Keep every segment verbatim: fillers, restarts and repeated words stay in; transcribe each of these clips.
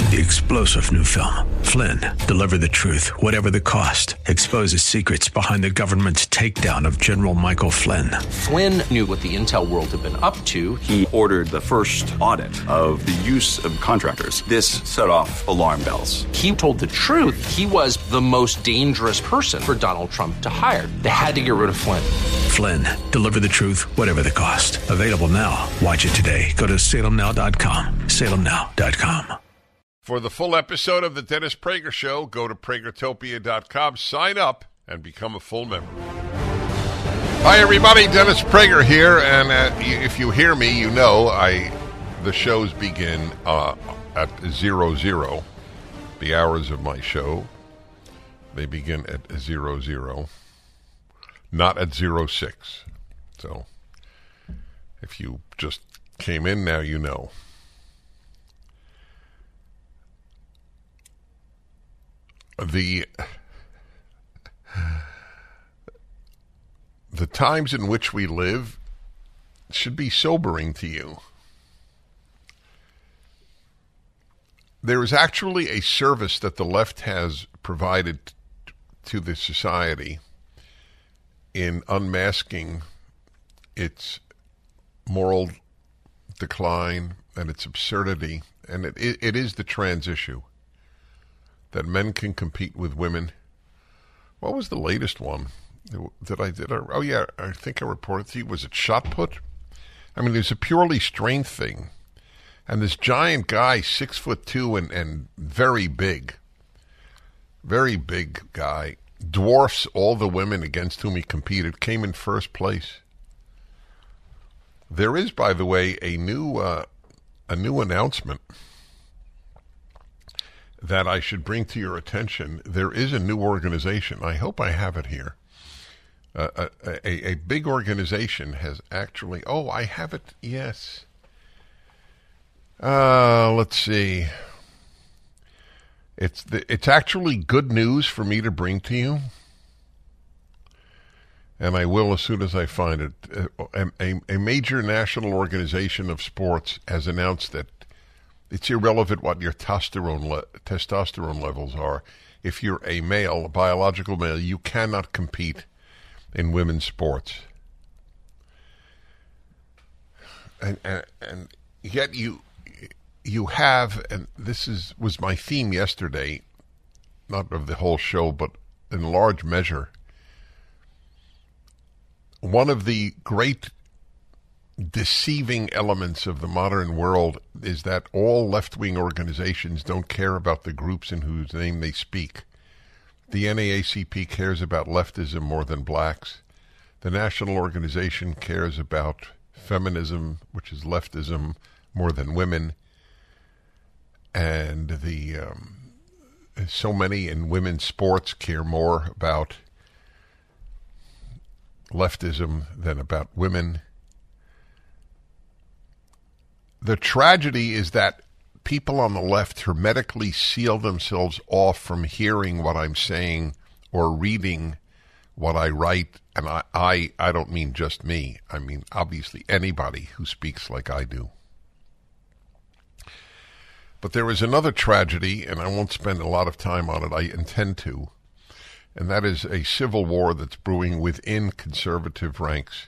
the explosive new film, Flynn, Deliver the Truth, Whatever the Cost, exposes secrets behind the government's takedown of General Michael Flynn. Flynn knew what the intel world had been up to. He ordered the first audit of the use of contractors. This set off alarm bells. He told the truth. He was the most dangerous person for Donald Trump to hire. They had to get rid of Flynn. Flynn, Deliver the Truth, Whatever the Cost. Available now. Watch it today. Go to salem now dot com. salem now dot com. For the full episode of the Dennis Prager Show, go to pragertopia dot com, sign up, and become a full member. Hi, everybody. Dennis Prager here, and uh, if you hear me, you know I the shows begin uh, at zero zero. The hours of my show, they begin at zero zero, not at zero six. So if you just came in now, you know. The the times in which we live should be sobering to you. There is actually a service that the left has provided t- to the society in unmasking its moral decline and its absurdity, and it, it, it is the trans issue. That men can compete with women. What was the latest one that I did? Oh, yeah, I think I reported to you. Was it shot put? I mean, it's a purely strength thing. And this giant guy, six foot two and, and very big, very big guy, dwarfs all the women against whom he competed, came in first place. There is, by the way, a new uh, a new announcement that I should bring to your attention. There is a new organization. I hope I have it here. Uh, a, a, a big organization has actually... Oh, I have it. Yes. Uh, let's see. It's the, it's actually good news for me to bring to you. And I will as soon as I find it. A, a, a major national organization of sports has announced that it's irrelevant what your testosterone le- testosterone levels are. If you're a male, a biological male, you cannot compete in women's sports. And, and, and yet you you have, and this is was my theme yesterday, not of the whole show, but in large measure, one of the great deceiving elements of the modern world is that all left-wing organizations don't care about the groups in whose name they speak. The N double A C P cares about leftism more than blacks. The National Organization cares about feminism, which is leftism, more than women. And the um, so many in women's sports care more about leftism than about women. The tragedy is that people on the left hermetically seal themselves off from hearing what I'm saying or reading what I write. And I, I, I don't mean just me. I mean, obviously, anybody who speaks like I do. But there is another tragedy, and I won't spend a lot of time on it. I intend to. And that is a civil war that's brewing within conservative ranks.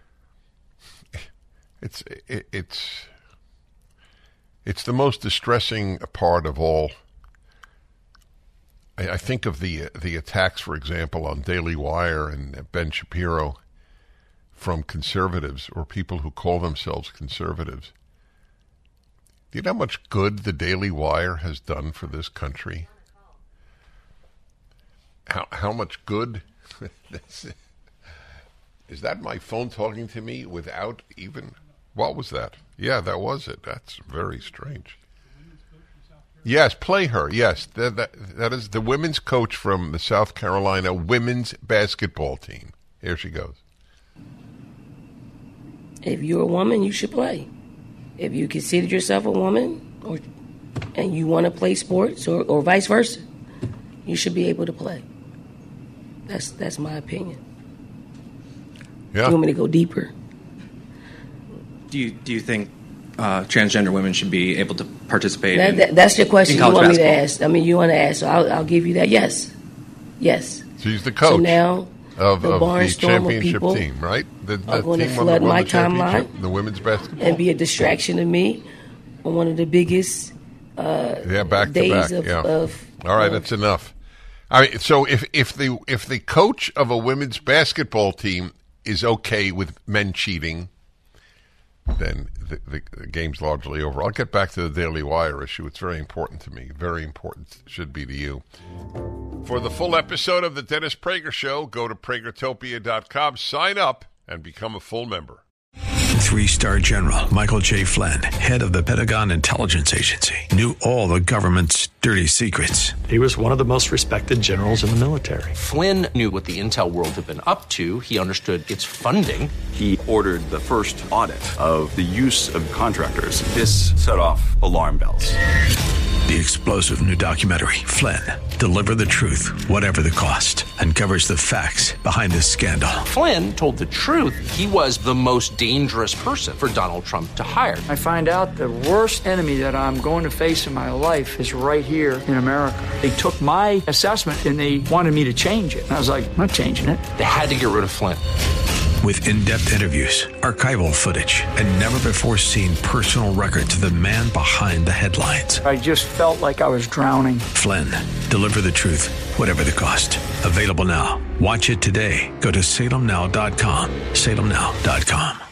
It's, it, it's... It's the most distressing part of all. I, I think of the the attacks, for example, on Daily Wire and Ben Shapiro from conservatives or people who call themselves conservatives. Do you know how much good the Daily Wire has done for this country? How how much good? Is that my phone talking to me without even... What was that? Yeah, that was it. That's very strange. Yes, play her. Yes, that, that, that is the women's coach from the South Carolina women's basketball team. Here she goes. If you're a woman, you should play. If you consider yourself a woman or and you want to play sports or, or vice versa, you should be able to play. That's that's my opinion. Yeah. You want me to go deeper? Do you do you think uh, transgender women should be able to participate That, in that, that's your question in you want college me to basketball. ask. I mean, you want to ask, so I'll, I'll give you that. Yes. Yes. She's the coach So now of, the of the barnstorm of championship people team, right? The, the are going to team won- flood won my the championship, timeline the women's basketball. and be a distraction to me on one of the biggest uh, yeah, back to days back. of, yeah. of All right, of- that's enough. I mean, so if if the if the coach of a women's basketball team is okay with men cheating, then the, the, the game's largely over. I'll get back to the Daily Wire issue. It's very important to me. Very important, should be to you. For the full episode of the Dennis Prager Show, go to Pragertopia dot com, sign up, and become a full member. Three-star General Michael J. Flynn, head of the Pentagon Intelligence Agency, knew all the government's dirty secrets. He was one of the most respected generals in the military. Flynn knew what the intel world had been up to. He understood its funding. He ordered the first audit of the use of contractors. This set off alarm bells. The explosive new documentary, Flynn, Deliver the Truth, Whatever the Cost, uncovers the facts behind this scandal. Flynn told the truth. He was the most dangerous person for Donald Trump to hire. I find out the worst enemy that I'm going to face in my life is right here in America. They took my assessment and they wanted me to change it. And I was like, I'm not changing it. They had to get rid of Flynn. With in-depth interviews, archival footage, and never-before-seen personal records of the man behind the headlines. I just felt like I was drowning. Flynn, Deliver the Truth, Whatever the Cost. Available now. Watch it today. Go to Salem Now dot com. Salem Now dot com.